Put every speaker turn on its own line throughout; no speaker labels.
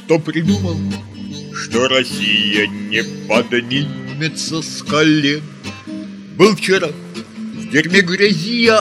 Кто придумал, что Россия не поднимется с колен? Был вчера в дерьме грязи, а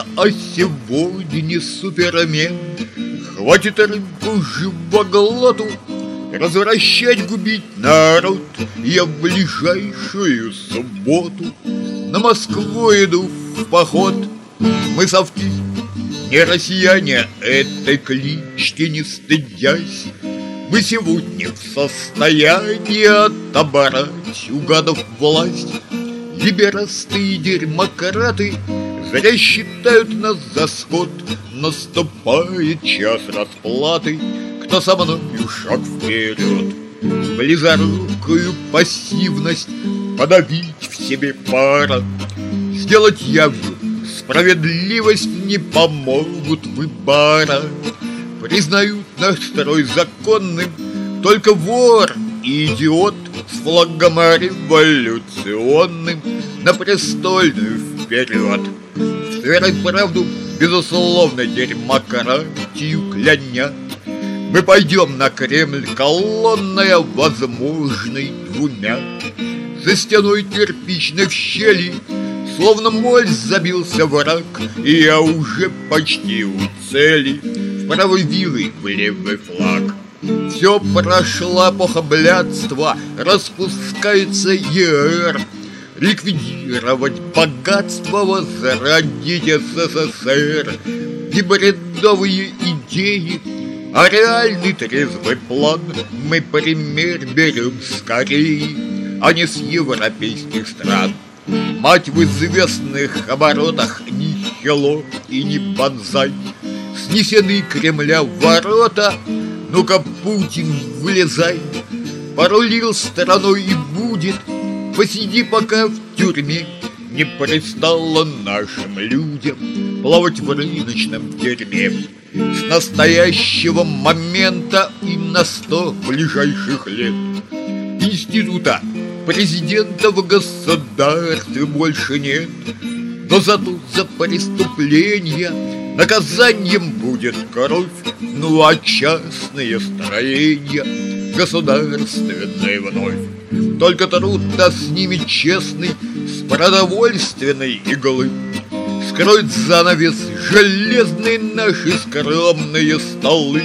сегодня супермен. Хватит рынку живоглоту развращать, губить народ. Я в ближайшую субботу на Москву иду в поход. Мы совки, не россияне, этой клички не стыдясь. Мы сегодня в состоянии отобрать у гадов власть. Либерасты и дерьмократы зря считают нас за скот. Наступает час расплаты. Кто со мною шаг вперед? Близорукую пассивность подавить в себе пора. Сделать явью справедливость не помогут выбора. Признают наш строй законным только вор и идиот с флагом революционным на престольную вперед. В верой в правду, безусловно, дерьмократию кляня, мы пойдем на Кремль колонной, возможной двумя. За стеной кирпичной в щели словно моль забился враг, и я уже почти у цели. В правой вилы в левый флаг. Все прошла эпоха блядства, распускается ЕР. Ликвидировать богатство, возродить СССР. Не бредовые идеи, а реальный трезвый план. Мы пример берем с Кореи, а не с европейских стран. Мать в известных оборотах ни хело и ни бонзай. Снесены Кремля в ворота, ну-ка, Путин, вылезай. Порулил страной и будет, посиди пока в тюрьме. Не пристало нашим людям плавать в рыночном дерьме. С настоящего момента и на 100 ближайших лет института президента в государстве больше нет. Но зато за преступления наказанием будет кровь, ну а частные строения государственные вновь. Только труд-то с ними честный, с продовольственной иглы скроет занавес железный наши скромные столы.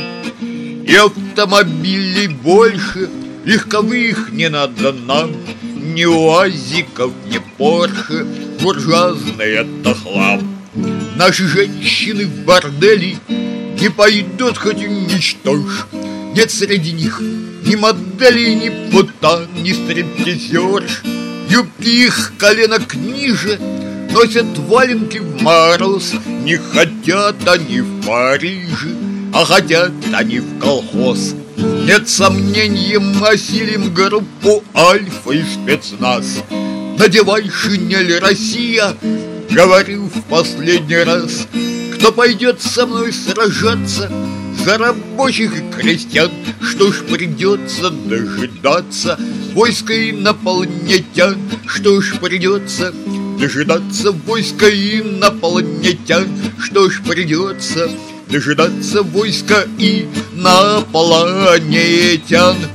И автомобилей больше, легковых не надо нам, ни уазиков, ни порше, буржуазный это хлам. Наши женщины в бордели не пойдут, хоть уничтожь. Нет среди них ни моделей, ни путан, ни стриптизерш. Юбки их коленок ниже, носят валенки в мороз. Не хотят они в Париже, а хотят они в колхоз. Нет сомнений, мы осилим группу Альфа и спецназ. Надевай шинель, Россия, говорю в последний раз. Кто пойдет со мной сражаться за рабочих и крестьян, что ж придется дожидаться войска инопланетян. Что ж придется дожидаться войска инопланетян. Что ж придется дожидаться войска инопланетян.